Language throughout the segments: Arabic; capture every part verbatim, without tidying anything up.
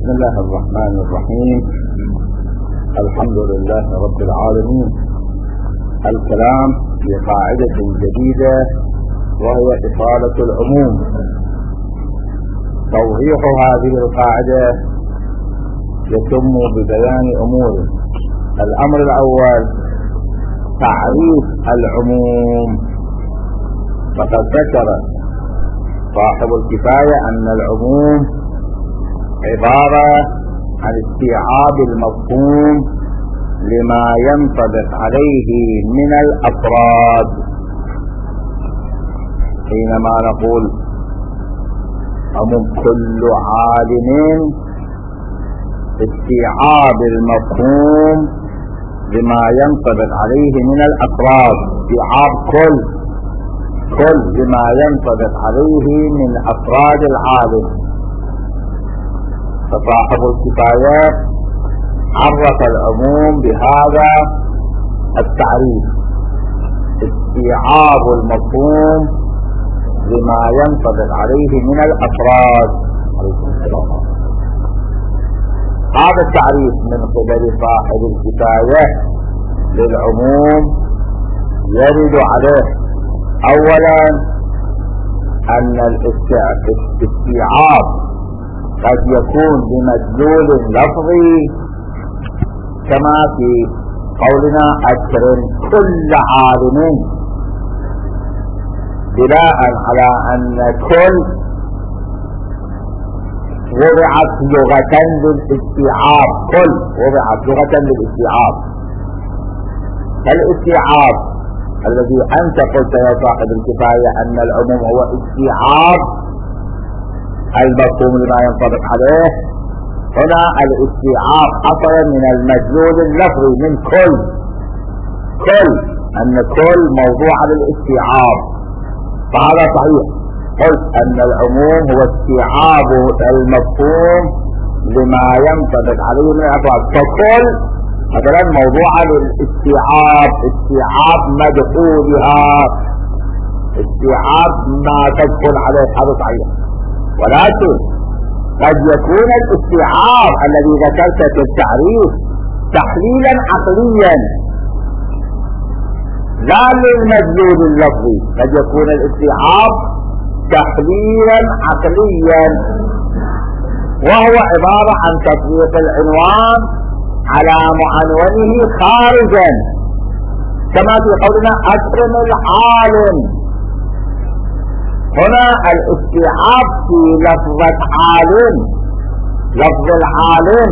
بسم الله الرحمن الرحيم. الحمد لله رب العالمين. الكلام في قاعدة جديدة وهي إطالة العموم. توضيح هذه القاعدة يتم ببيان أمور. الأمر الأول تعريف العموم. فقد ذكر صاحب الكفاية أن العموم عبارة عن استيعاب المفهوم لما ينطبق عليه من الأفراد. حينما نقول عموم كل عالم، استيعاب المفهوم لما ينطبق عليه من الأفراد، استيعاب كل كل لما ينطبق عليه من أفراد العالم. فصاحب الكفاية عرف العموم بهذا التعريف: استيعاب المفهوم لما ينطبق عليه من الأفراد. هذا التعريف من قبل صاحب الكفاية للعموم يرد عليه أولا أن الاستيعاب قد يكون بمدلول لفظي، كما في قولنا أكرم كل عالم، بناء على أن كل وضعت لغة للاستيعاب. كل وضعت لغة للاستيعاب. الاستيعاب الذي أنت قلت يا صاحب الكفاية أن العموم هو استيعاب المفهوم لما ينطبق عليه، هنا الاستيعاب حصل من المدلول اللفظي من كل. كل أن كل موضوع للاستيعاب، فهذا صحيح. قلت أن العموم هو استيعاب المفهوم لما ينطبق عليه من الأفراد، فكل مثلا موضوع للاستيعاب، استيعاب مدخولها، استيعاب ما تدخل عليه، هذا صحيح. ولكن قد يكون الاستيعاب الذي ذكرت في التعريف تحليلا عقليا لا للمدلول اللفظي، قد يكون الاستيعاب تحليلا عقليا، وهو عبارة عن تطبيق العنوان على معنونه خارجا، كما في قولنا أكرم العالم. هنا الاستيعاب في لفظة عالم، لفظ العالم،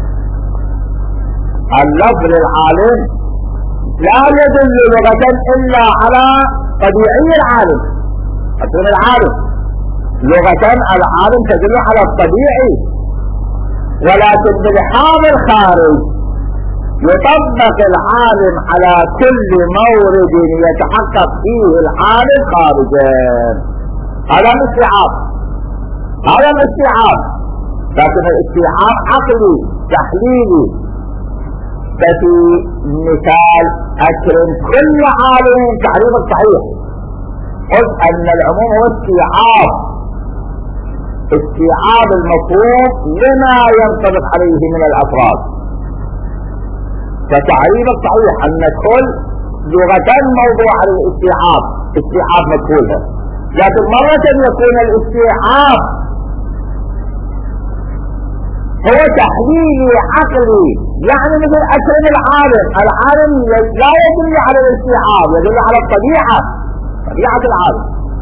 اللفظ العالم لا يدل لغة إلا على طبيعي العالم. أكرم العالم لغة العالم تدل على الطبيعي، ولكن بالحال الخارج يطبق العالم على كل مورد يتحقق فيه العالم خارجا. هذا الاستيعاب، هذا الاستيعاب، لكن الاستيعاب عقلي تحليلي. ففي مثال أكرم كل عالم تعريف الصحيح، قلت أن العموم هو استيعاب استيعاب المفهوم لما ينطبق عليه من الأفراد. فتعريف الصحيح أن كل لغة موضوع للاستيعاب، استيعاب مدخولها، لكن مرة يكون الاستيعاب هو تحليلي عقلي، يعني مثل أكرم العالم. العالم لا يدل على الاستيعاب، يدل على الطبيعة، طبيعة العالم.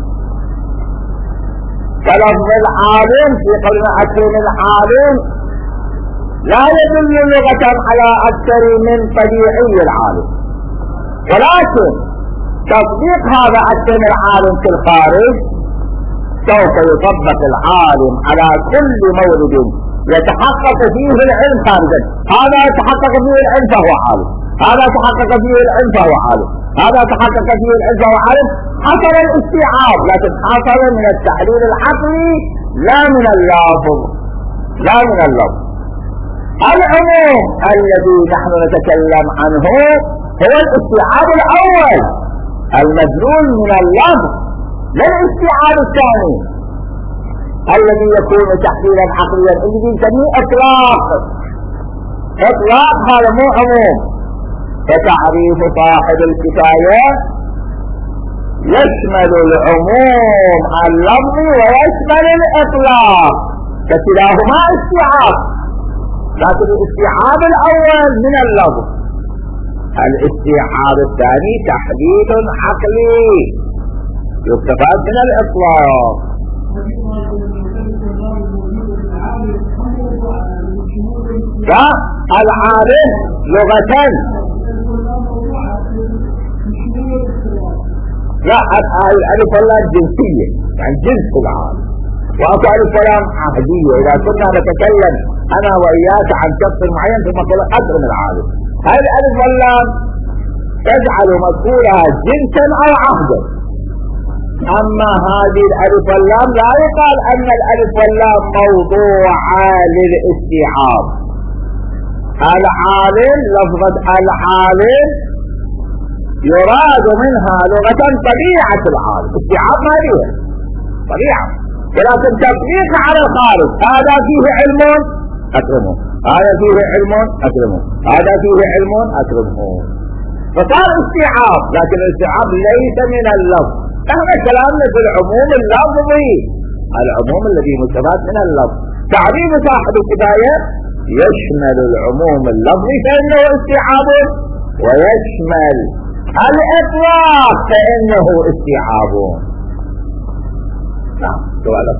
فلفظ العالم في قولنا أكرم العالم لا يدل لغة على أكثر من طبيعي العالم، ولكن تطبيق هذا أكرم العالم في الخارج سوف يطبق العالم على كل مورد يتحقق فيه العلم خارجا. هذا يتحقق فيه العلم فهو عالم، هذا يتحقق فيه العلم فهو عالم، هذا يتحقق فيه العلم فهو عالم. حصل الاستيعاب، لكن حصل من التحليل العقلي لا من اللفظ، لا من اللفظ. العموم الذي نحن نتكلم عنه هو الاستيعاب الأول المدلول من اللفظ، لا الاستيعاب الثاني. الذي يكون تحليلا عقليا الذي نسميه اطلاق. اطلاق هذا مو عموم. فتعريف صاحب الكفاية يشمل العموم اللفظي ويشمل الاطلاق، فكلاهما استيعاب، لكن الاستيعاب الاول من اللفظ، الاستيعاب الثاني تحديد عقلي يستفاد من الاطلاق. فالعالم لغة لا الألف واللام جنسية، يعني جنس العالم، وأكو ألف واللام عهدية. إذا كنا نتكلم أنا وإياك عن شخص معين ثم قل أكرم العالم، هذه الألف واللام تجعل مذكورها جنسا أو عهدا. أما هذه الألف واللام لا يقال أن الألف واللام موضوعة للاستيعاب. العالم، لفظة العالم يراد منها لغة طبيعة العالم، استيعاب ما هي طبيعة، ولكن تطبيق على الخارج. هذا فيه علم أكرمه، هذا فيه علم أكرمه، هذا فيه علم أكرمه، فصار استيعاب. لكن الاستيعاب ليس من اللفظ. احنا كلامنا في العموم اللفظي، العموم الذي مستفاد من اللفظ. تعريف صاحب الكفاية يشمل العموم اللفظي فإنه استيعاب، ويشمل الإطلاق فإنه استيعاب. نعم سؤالك.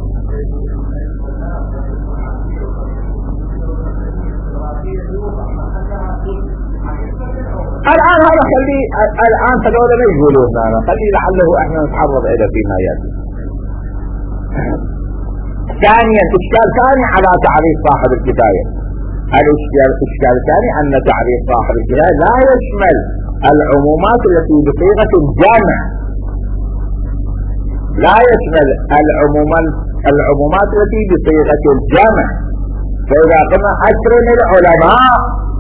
الآن هذا خلي الآن هذول لا يقولون هذا، خلي لعله احنا نتعرض إلى فيما يأتي. ثانيا إشكال ثاني على تعريف صاحب الكفاية. الإشكال الإشكال الثاني أن تعريف صاحب الكفاية لا يشمل العمومات التي بصيغة الجمع، لا يشمل العمومات العمومات التي بصيغة الجمع. فإذا قلنا أكرم العلماء،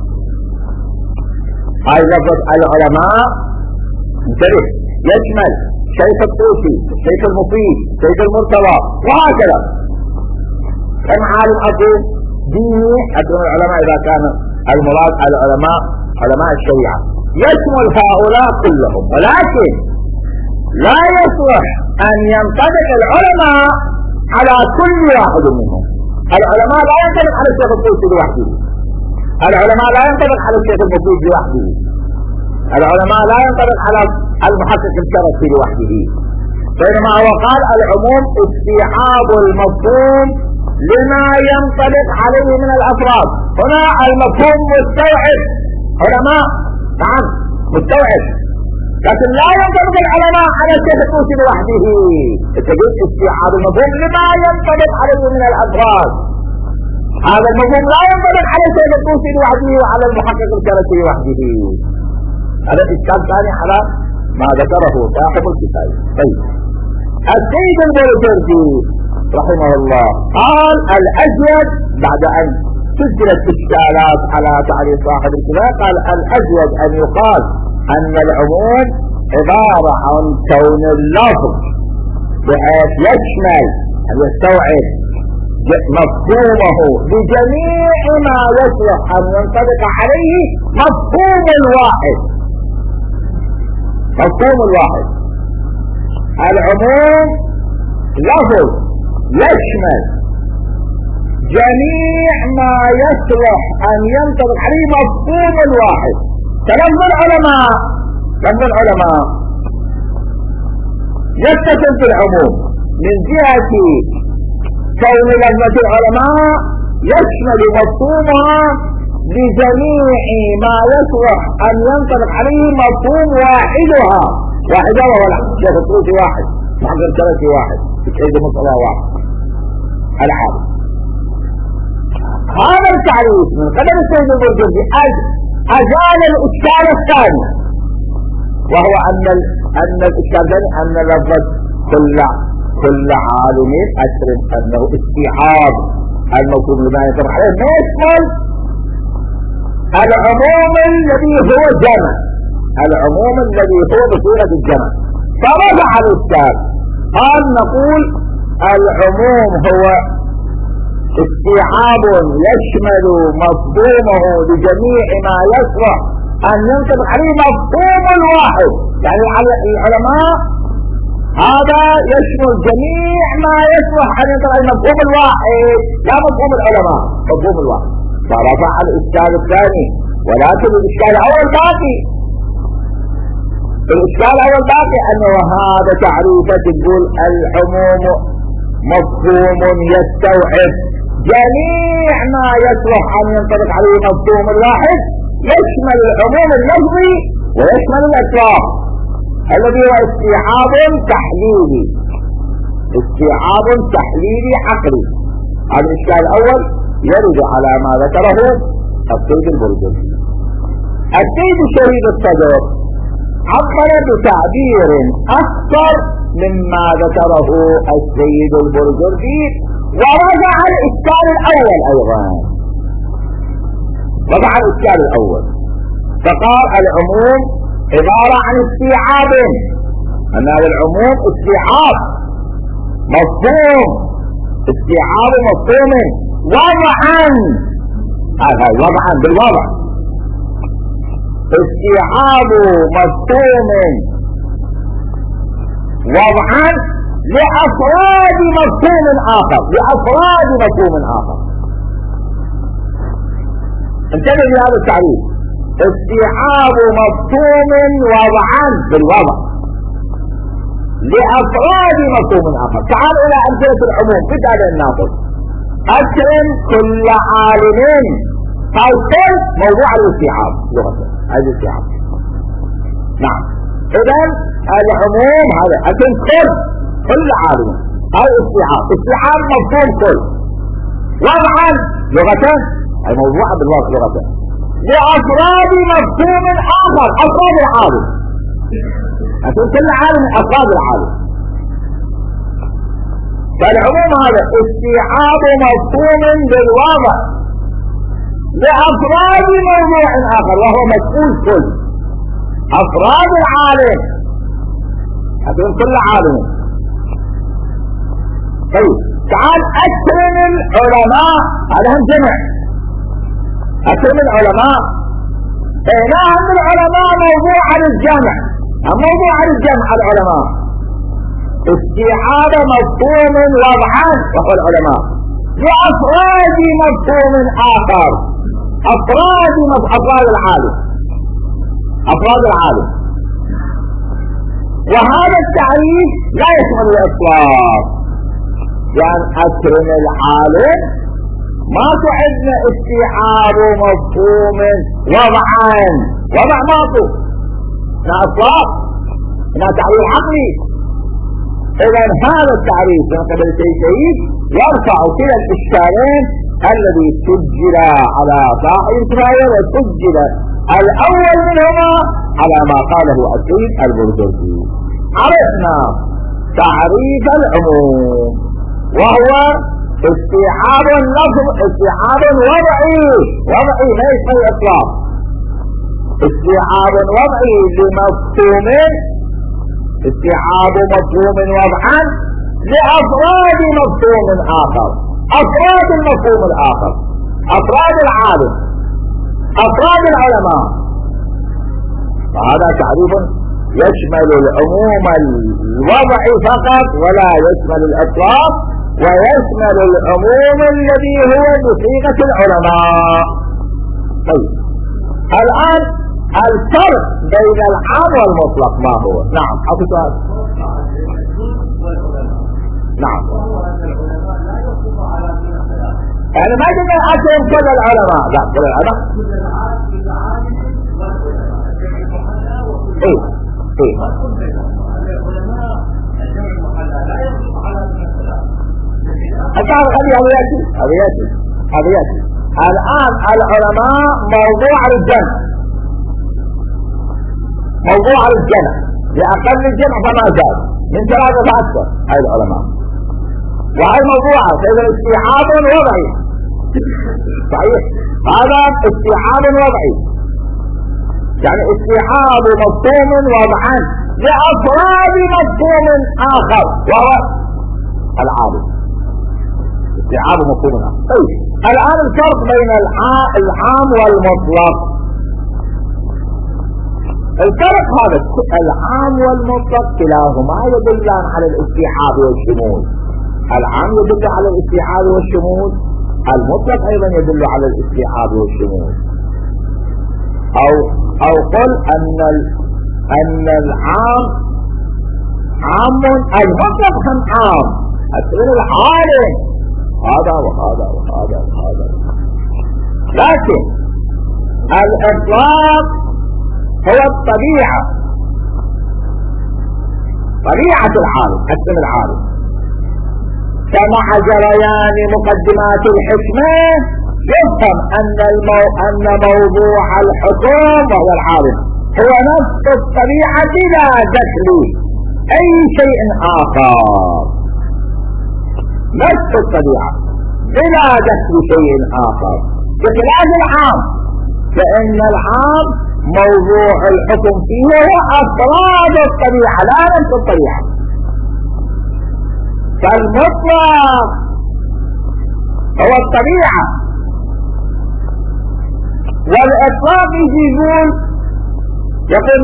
هاي لفظ العلماء انتبه يشمل شيخ الطوسي، شيخ المفيد، شيخ المرتضى، وهكذا. كم عالم أقول ديني أكرم العلماء إذا كان المراد العلماء علماء الشريعة، يشمل هؤلاء كلهم. ولكن لا يصلح أن ينطبق العلماء على كل واحد منهم. العلماء لا ينطبق على الشيخ الطوسي لوحده، العلماء لا ينطبق على الشيخ المفيد لوحده، العلماء لا ينطبق على المحقق الشرفي لوحده. بينما هو قال العموم استيعاب المفهوم لما ينطبق عليه من الأفراد. هنا المفهوم مستوعب، علماء نعم مستوعب، لكن لا ينطبق العلماء على الشيخ الطوسي لوحده. تجد استيعاب المفهوم لما ينطبق عليه من الأفراد. هذا المفهوم لا ينطبق على الشيخ الطوسي لوحده وعلى المحقق الشرفي لوحده. هذا إشكال ثاني على ما ذكره صاحب الكفاية. طيب السيد البرجردي رحمه الله قال الأجود بعد أن سجلت إشكالات على تعريف صاحب الكفاية، قال الأجود أن يقال أن العموم عبارة عن كون اللفظ بحيث يشمل أن يستوعب مفهومه بجميع ما يصلح أن ينطبق عليه مفهوم الواحد. مفهوم الواحد العموم لفظ يشمل جميع ما يصلح أن ينطبق عليه مفهوم الواحد. فلفظ العلماء لفظ العلماء يتصل بالعموم من جهة كون لفظة العلماء يشمل مفهومها بجميع ما يصلح أن ينطبق عليه مفهوم واحدها. واحدة وهو الشيخ الطوسي واحد، محمد الشرفي واحد، السيد المصطفى واحد، العالم. هذا التعريف من قبل السيد البرجردي أزال الإشكال الثاني، وهو أن أن الإشكال الثاني أن لفظ كل كل عالم أكرم أنه استيعاب المفهوم لما ينطبق عليه ما يشمل العموم الذي هو جمع، العموم الذي هو بصيغة الجمع. فرجع الإشكال قال نقول العموم هو استيعاب يشمل مفهومه لجميع ما يصلح أن ينطبق عليه مفهوم الواحد. يعني العلماء هذا يشمل جميع ما يصلح أن ينطبق عليه مفهوم الواحد، لا مفهوم العلماء، مفهوم الواحد. فرفع الإشكال الثاني، ولكن الإشكال الأول باقي. الإشكال الأول باقي أنه هذا تعريفة تقول العموم مفهوم يستوعب جميع ما يصلح أن ينطبق عليه مفهوم الواحد، يشمل العموم اللفظي ويشمل الإطلاق الذي هو استيعاب تحليلي، استيعاب تحليلي عقلي. هذا الإشكال الأول يرد على ما ذكره السيد البرجردي. السيد الشهيد الصدر عبر بتعبير أكثر مما ذكره السيد البرجردي، ورجع الإشكال الأول أيضا، رجع الإشكال الأول فقال العموم عبارة عن استيعاب، أن هذا العموم استيعاب مفهوم، استيعاب مفهوم وضعا، هذا وضعا بالوضع، استيعاب مفهوم وضعا لأفراد مفهوم آخر، لأفراد مفهوم آخر. انتبه لهذا التعريف، استيعاب مفهوم وضعا بالوضع لأفراد مفهوم آخر. تعال إلى أمثلة العموم في هذا الناطق. أكرم كل عالم، فالكل موضوع الاستيعاب لغة هذا الاستيعاب. نعم، إذن العموم هذا أكرم كل كل عالم، هذا استيعاب، استيعاب مفهوم كل، وضعا لغة أي موضوع بالوضع لغة لأفراد مفهوم آخر، أفراد العالم، أكرم كل عالم أفراد العالم. فالعموم هذا استيعاب مفهوم بالوضع لأفراد موضوع آخر وهو مسؤول كل، أفراد العالم هذول كل عالم. طيب تعال أكرم العلماء، هذا هم جمع، أكرم العلماء، هنا هم العلماء موضوع على الجمع، موضوع على الجمع العلماء، استيعاب مفهوم وضعا وهو العلماء لأفراد مفهوم آخر، أفراد أفراد العالم، أفراد العالم. وهذا التعريف لا يشمل الإطلاق، يعني أكرم العالم ما تعدنا استيعاب مفهوم وضعا، وضع معطوف هنا إطلاق، هنا تعريف عقلي. إذن هذا التعريف من قبل الشيخ يرفع كلا الإشكالين الذي سجل على صاحب الكفاية وسجل الأول منهما على ما قاله السيد البرجردي. عرفنا تعريف العموم وهو استيعاب اللفظ، استيعاب وضعي، وضعي ما يشمل الإطلاق، استيعاب وضعي لمفهوم، استيعاب مفهوم وضعا لأفراد مفهوم آخر، أفراد المفهوم الآخر، أفراد العالم، أفراد العلماء. فهذا تعريف يشمل العموم الوضعي فقط ولا يشمل الإطلاق، ويشمل العموم الذي هو بصيغة العلماء. طيب الآن الفرق بين العام والمطلق ما هو؟ نعم حطوا سؤال. نعم، يعني ما جدا أكرم كل العلماء، لا كل العلماء ايه ايه أتعرف هذه هذياتي هذياتي هذياتي الآن العلماء موضوع الجمع، موضوع الجمع لأقل الجمع فما زاد من ثلاثة فأكثر هاي العلماء، وهي موضوعة فإذا استيعاب وضعي صحيح، هذا استيعاب وضعي يعني استيعاب مفهوم وضعا لأفراد مفهوم آخر وهو العالم استيعاب مفهومنا. طيب الآن الفرق بين العام والمطلق. الفرق هذا العام والمطلق كلاهما يدلان على الاستيعاب والشمول. العام يدل على الاستيعاب والشمول، المطلق ايضا يدل على الاستيعاب والشمول. او او قل ان ان العام عام، المطلق هم عام. السبيل العالم هذا وهذا وهذا وهذا، لكن الاطلاق هو الطبيعة، طبيعة العالم، اسم العالم. فمع جريان مقدمات الحكمة يفهم أن المو... أن موضوع الحكم وهو العالم هو نفس الطبيعة لا دخل أي شيء آخر، نفس الطبيعة بلا دخل شيء آخر، بخلاف العام، فإن العام موضوع الحكم فيه هو أفراد الطبيعة لا نفس الطبيعة. فالمطلق هو الطبيعة، والإطلاق يقول يقول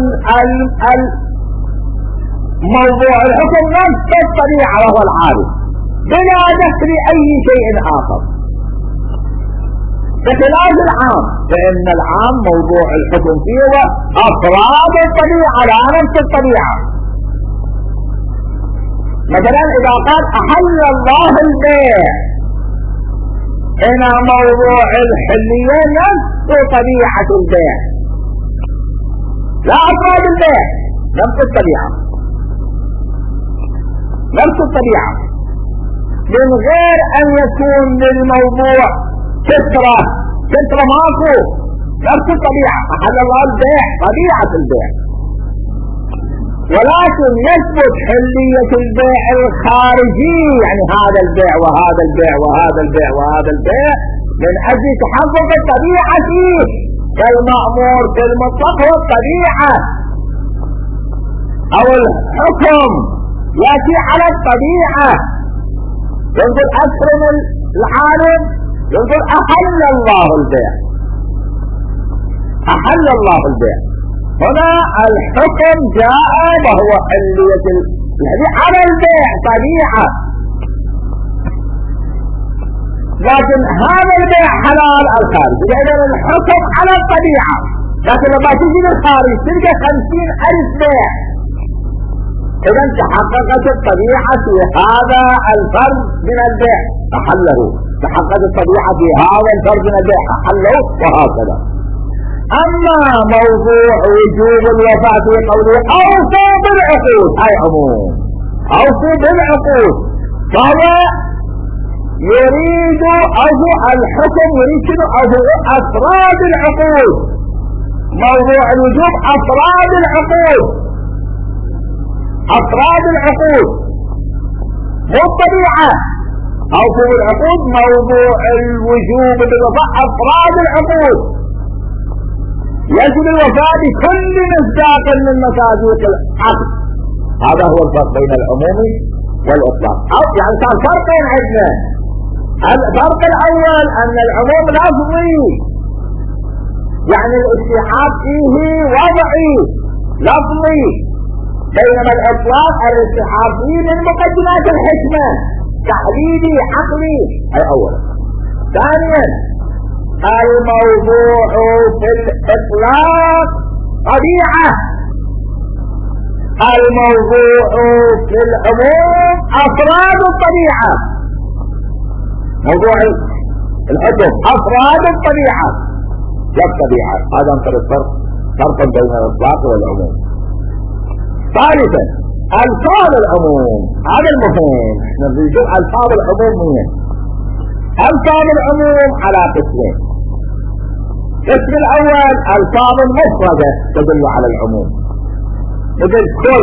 موضوع الحكم نفس الطبيعة وهو العالم بلا دخل أي شيء آخر، بخلاف العام، فإن العام موضوع الحكم فيه هو أفراد الطبيعة لا نفس الطبيعة. مثلا إذا قال أحل الله البيع، هنا موضوع الحلية نفس طبيعة البيع لا أفراد البيع، نفس الطبيعة نفس الطبيعة من غير أن يكون للموضوع كثرة كثرة ماكو، نفس الطبيعة. أحل الله البيع طبيعة البيع، ولكن يثبت حلية البيع الخارجي، يعني هذا البيع وهذا البيع وهذا البيع وهذا البيع من أجل تحقق الطبيعة فيه، كالمأمور كالمطلق هو الطبيعة، أو الحكم يأتي على الطبيعة. ينقل أكرم العالم، ينقل أحل الله البيع، أحل الله البيع. هنا الحكم جاء وهو حلية الذي على البيع طبيعة، لكن هذا البيع حلال الخارج، لأن الحكم على الطبيعة، لكن لما تجي للخارج تلقى خمسين ألف بيع، إذا تحققت الطبيعة في هذا الفرد من البيع أحله، تحققت الطبيعة في هذا الفرد من البيع أحله، وهكذا. أما موضوع وجوب الوفاء في قوله أوفوا بالعقود، أي عموم أوفوا بالعقود، فهو يريد أو الحكم يريد أو أفراد العقود. موضوع الوجوب أفراد العقود، أفراد العقود مو الطبيعة. أوفوا بالعقود موضوع الوجوب بالوفاء أفراد العقود، يجب الوفاء بكل مصداق من مصادق العقد. هذا هو الفرق بين العموم والإطلاق، أو يعني صار فرقين عندنا. الفرق الأول أن العموم لفظي، يعني الاستيعاب فيه وضعي لفظي، بينما الإطلاق الاستيعاب فيه من مقدمات الحكمة، تحليلي عقلي. أي أولا. ثانيا الموضوع في الإطلاق طبيعة، الموضوع في العموم أفراد الطبيعة. موضوع الحكم أفراد الطبيعة لا الطبيعة. هذا انظر الفرق، فرق بين الإطلاق والعموم. ثالثا ألفاظ العموم، هذا المهم، نريد ألفاظ العموم منه. ألفاظ العموم على قسمين. القسم الأول ألفاظ مفردة تدل على العموم، مثل كل،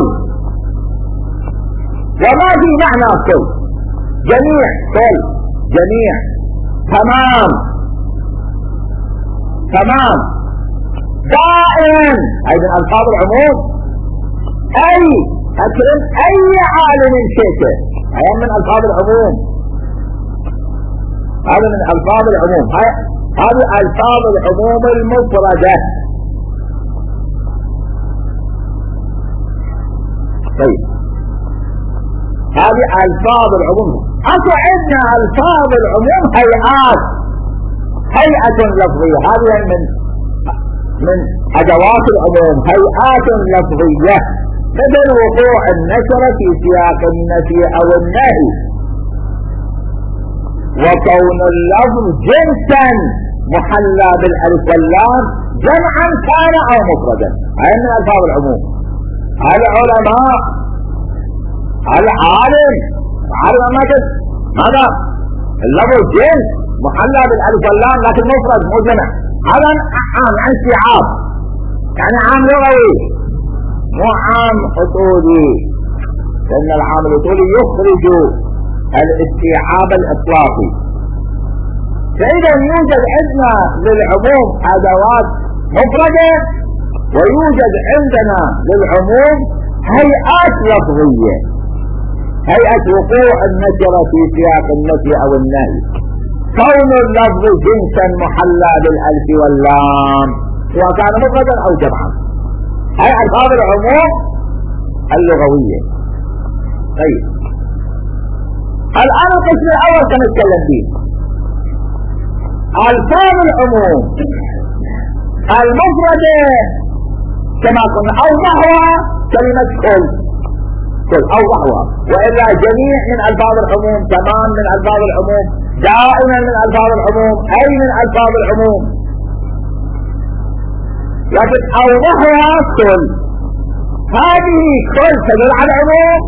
وما في معنى كل، جميع، كل، جميع، تمام، تمام، دائم، أيضا ألفاظ العموم. أي أكرم أي عالم شئت، هي من ألفاظ العموم، هذا من ألفاظ العموم، هذه ألفاظ العموم المفردة. طيب هذه ألفاظ العموم. أكو عندنا ألفاظ العموم هيئات، هيئة لفظية، هذه من من أدوات العموم، هيئات لفظية مثل وقوع النكرة في سياق النفي أو النهي، وكون اللفظ جنسا محلى بالألف واللام جمعا كان أو مفردا، هذه من ألفاظ العموم. العلماء العالم عالم ماذا؟ اللفظ جنس محلى بالألف واللام لكن مفرد مو جمع، هذا عام عن استيعاب، يعني عام لغوي مو عام أصولي، لأن العام الأصولي يخرج الاستيعاب الإطلاقي. فإذا يوجد عندنا للعموم أدوات مفردة، ويوجد عندنا للعموم هيئات لفظية، هيئة وقوع النكرة في سياق النفي أو النهي، كون اللفظ جنسا محلى بالألف واللام سواء كان مفردا أو جمعا، هي ألفاظ العموم اللغوية. طيب الآن القسم الأول سنتكلم فيه ألفاظ العموم المفردة كما قلنا أوضحها كلمة كل، كل أوضحها، وإلا جميع من ألفاظ العموم، تمام من ألفاظ العموم، دائما من ألفاظ العموم، أي من ألفاظ العموم، لكن أوضحها كل. هذه كل تدل على العموم،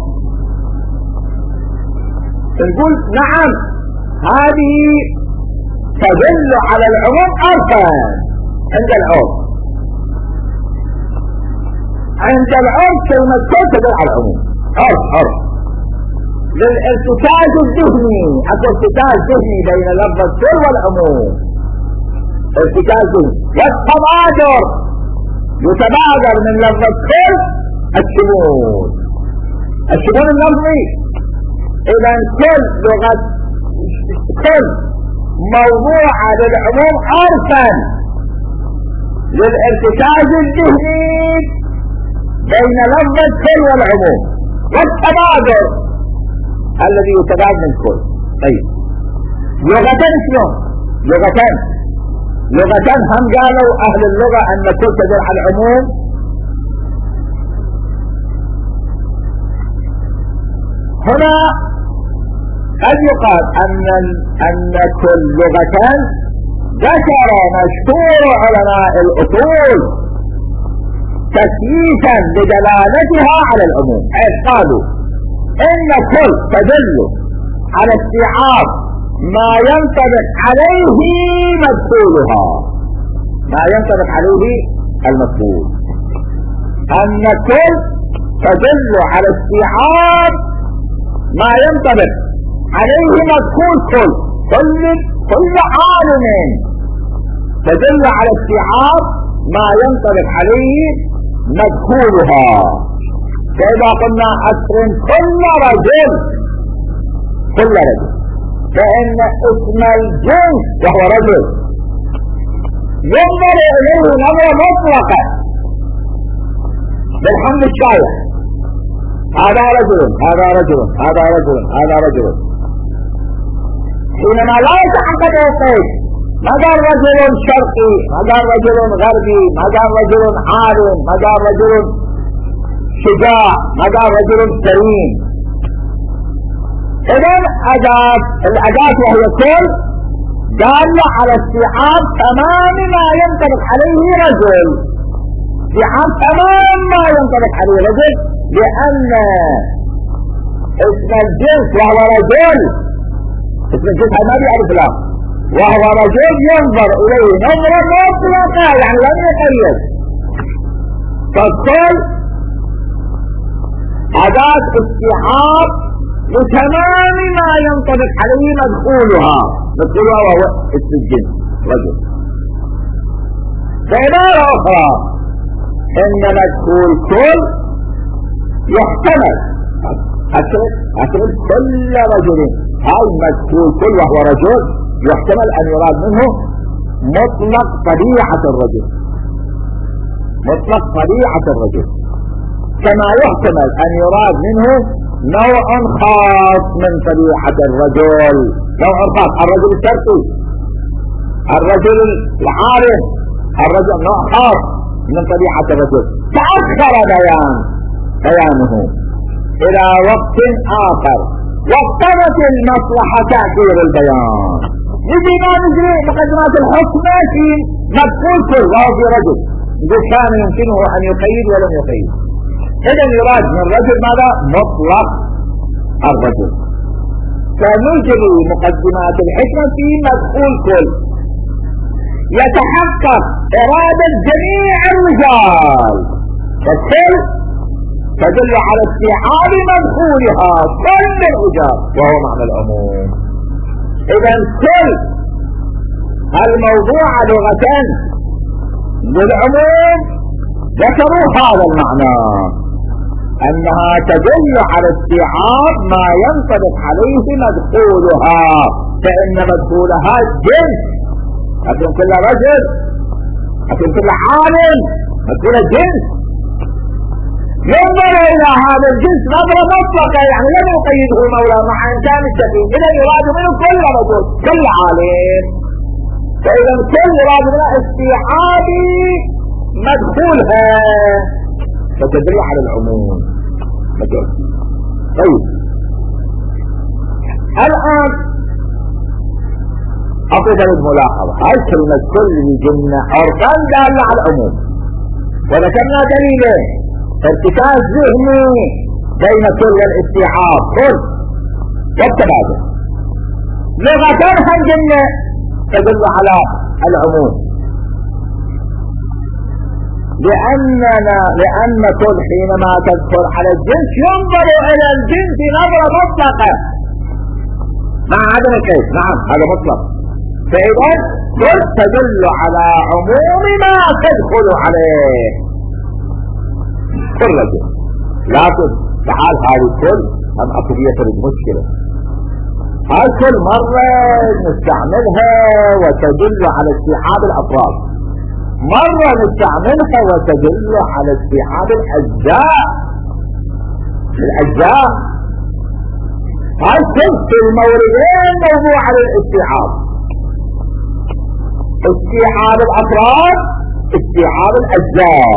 نقول نعم هذه تدل على العموم أرفا عند العرف، عند العرف كلمة كل تدل على العموم عرف عرف للارتكاز الذهني، اكو ارتكاز ذهني بين لفظ الكل والعموم، ارتكاز والتبادر، يتبادر من لفظ الكل الشمول، الشمول اللفظي. اذا كل لغة كل موضوعة للعموم عرفا للارتكاز الذهني بين لفظ الكل والعموم والتبادر الذي يتبادر من كل. طيب لغتان شلون؟ لغتان لغتان هم قالوا اهل اللغة ان كل تدل على العموم. هنا قد يقال ان ان كل لغتان ذكر مشهور علماء الاصول تثبيتا بدلالتها على العموم، حيث قالوا ان كل تدل على استيعاب ما ينطبق عليه مدخولها، ما ينطبق عليه المدخول، ان كل تدل على استيعاب ما ينطبق عليه مدخول كل كل كل عالم تدل على استيعاب ما ينطبق عليه مدخولها. فإذا قلنا أكرم كل رجل كل رجل فإن اسم الجنس وهو رجل ينظر إليه نظرة مطلقة بالحمد الشايع، هذا رجل هذا رجل هذا رجل هذا رجل، حينما لا يتحقق القيد ما قال رجل شرقي، ما قال رجل غربي، ما قال رجل عالم، ما قال رجل شجاع، ما قال رجل كريم. إذن أداة الأداة وهي كل دالة على استيعاب تمام ما ينطبق عليه رجل، استيعاب تمام ما ينطبق عليه رجل، لأن اسم الجنس وهو رجل، اسم الجنس ما بيعرف لا، وهو رجل ينظر إليه نظرة مطلقة يعني لم يقيد. فالكل أداة استيعاب لتمام ما ينطبق عليه مدخولها، مدخولها وهو اسم الجنس رجل. بعبارة أخرى إن مدخول كل يحتمل أكل أكل كل رجل، هاي مدخول كل وهو رجل يحتمل أن يراد منه مطلق طبيعة الرجل، مطلق طبيعة الرجل، كما يحتمل أن يراد منه نوع خاص من طبيعة الرجل، نوع خاص، الرجل الشرقي، الرجل العالم، الرجل نوع خاص من طبيعة الرجل، تأخر بيان بيانه إلى وقت آخر، واقتضت المصلحة تأخير البيان. نجي ما نجري مقدمات الحكم في مدخول كل وهو في رجل، إذا كان يمكنه أن يقيد ولم يقيد، إذا يراد من الرجل ماذا؟ مطلق الرجل. فنجري مقدمات الحكمة في مدخول كل، يتحقق إرادة جميع الرجال، فالكل تدل على استيعاب مدخولها كل الرجال وهو معنى العموم. إذا كل الموضوع لغة للعموم ذكروا هذا المعنى، أنها تدل على استيعاب ما ينطبق عليه مدخولها، فإن مدخولها جنس، لكن كل رجل، لكن كل عالم، مدخول الجنس ينظر إلى هذا الجنس نظرة مطلقة، يعني لم يقيده مولاه مع إمكان التقييد، إذا يراد منه كل رجل كل عالم، فإذا كل يراد منه استيعاب مدخولها، فتدل على العموم. طيب الآن أقصد الملاحظة، هاي كلمة كل جنة عرفا دالة على العموم، وذكرنا دليلين، ارتكاز ذهني بين كل والاستيعاب كل والتبادل. لغتها الجنة تدل على العموم، لأننا لأن كل حينما تدخل على الجنس ينظر إلى الجنس نظرة مطلقة مع عدم الكيف، نعم هذا مطلق، فإذا كل تدل على عموم ما تدخل عليه كل رجل. لكن تعال هذه كل هم أقضية المشكلة، هاي كل مرة نستعملها وتدل على استيعاب الأفراد، مرة نستعملها وتدل على استيعاب الأجزاء، الأجزاء هاي كل في الموردين موضوع على الاستيعاب، استيعاب الأفراد، استيعاب الأجزاء.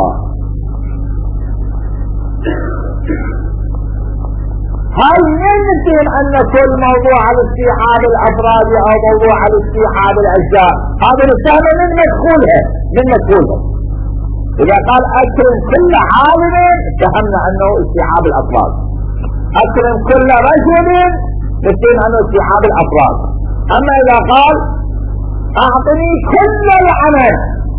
هل يمكن أن كل موضوع على استيعاب الأفراد أو موضوع على استيعاب الأجزاء هذا نستهم من مدخولها من مدخولها؟ إذا قال أكرم كل عالم اتهمنا أنه استيعاب الأفراد، أكرم كل رجل نستهم أنه استيعاب الأفراد. أما إذا قال أعطني كل العنب،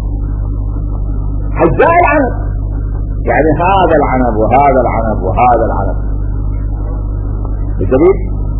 أجزاء العنب، يعني هذا العنب وهذا العنب وهذا العنب بالدليل،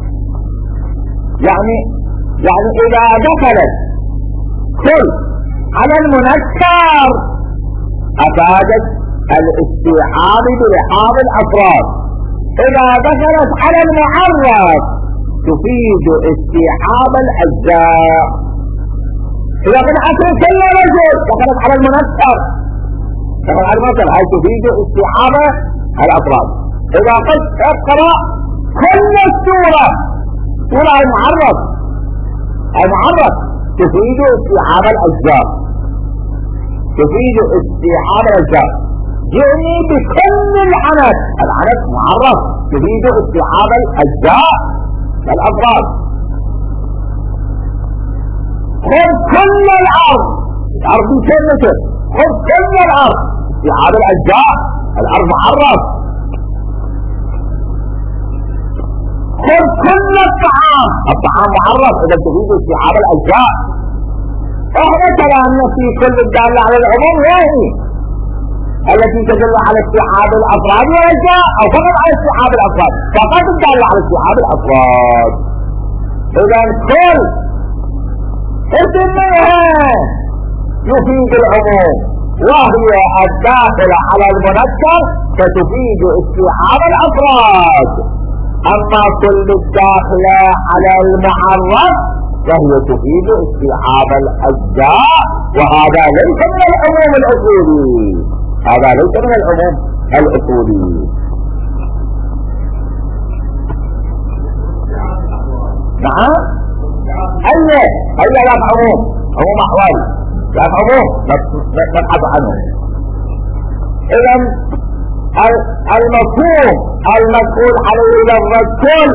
يعني يعني إذا دخلت كل على المنكر أفادت الاستيعاب بلحاظ الأفراد، إذا دخلت على المعرف تفيد استيعاب الأجزاء. إذا قد أكرم كل رجل دخلت على المنكر، دخلت على المنكر هاي تفيد استيعاب الأفراد. إذا قد اقرأ كل السورة، سورة المعرف، المعرف تفيد استيعاب الأجزاء، تفيد استيعاب الأجزاء. جئني بكل العنب، العنب معرف تفيد استيعاب الأجزاء الأفراد. خذ كل الأرض، الأرض كلمة، خذ كل الأرض استيعاب الأجزاء، الأرض معرف. خذ كل الطعام، الطعام معرف إذا تفيد استيعاب الأجزاء. احنا كلامنا في كل الدالة على العموم هذه التي تدل على استيعاب الأفراد والأجزاء، أو فقط على استيعاب الأفراد، فقط الدالة على استيعاب الأفراد. إذا كل اسمها يفيد العموم، وهي الداخلة على المنكر فتفيد استيعاب الأفراد. أما كل الداخلة على المعرف فهي تفيد استيعاب الأجزاء، وهذا ليس من العموم الأصولي، هذا ليس من العموم الأصولي. نعم أي أي لا عموم، عموم أحوال لا عموم نبحث عنه. إذن المفهوم المدخول عليه لفظ كل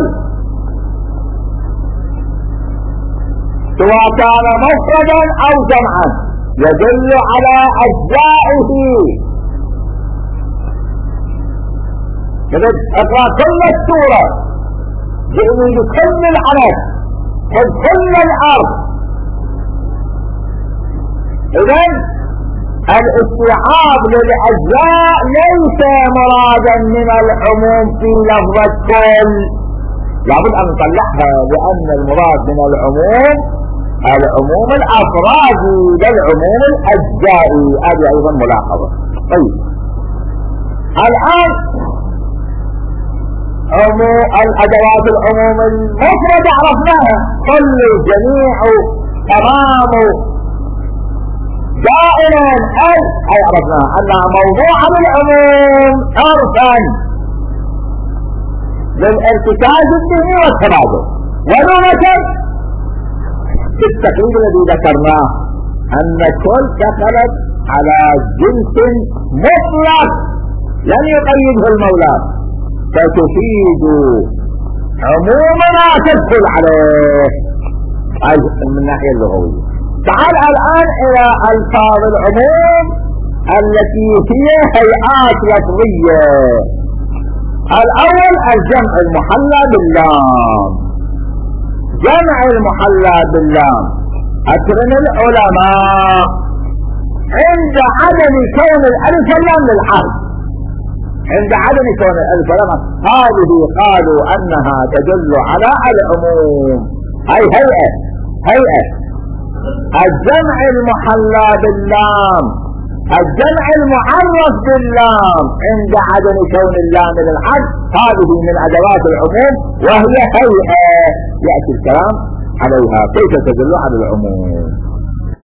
سواء كان مفردا أو جمعا يدل على أجزائه. إذن اقرأ كل السورة جئني بكل العرب خذ كل الأرض. إذن الاستيعاب للأجزاء ليس مرادا من العموم في لفظة كل، لابد أن نطلعها، لأن المراد من العموم العموم الأفرادي للعموم الأجزائي. هذه أيضا ملاحظة. طيب الآن عموم الأدوات العموم المفرد عرفناها، كل جميع تمام دائما أي أي عرفناها أنها موضوعة للعموم عرفا للارتكاز الديني والتبادل، ولغة في التقييد الذي ذكرناه أن كل دخلت على جنس مطلق لم يقيده المولى، فتفيد عموما تدخل عليه من الناحية اللغوية. تعال الآن إلى ألفاظ العموم التي هي هيئات لفظية. الأول الجمع المحلى باللام. جمع المحلى باللام أكرم العلماء عند عدم كون الألف واللام للحرف، عند عدم كون الألف واللام هذه قالوا أنها تدل على العموم، أي هيئة هيئة الجمع المحلى باللام، الجمع المعرف باللام عند عدم كون اللام للحرف، هذه من أدوات العموم وهي هيئة يأتي الكلام عليها كيف تدل على العموم.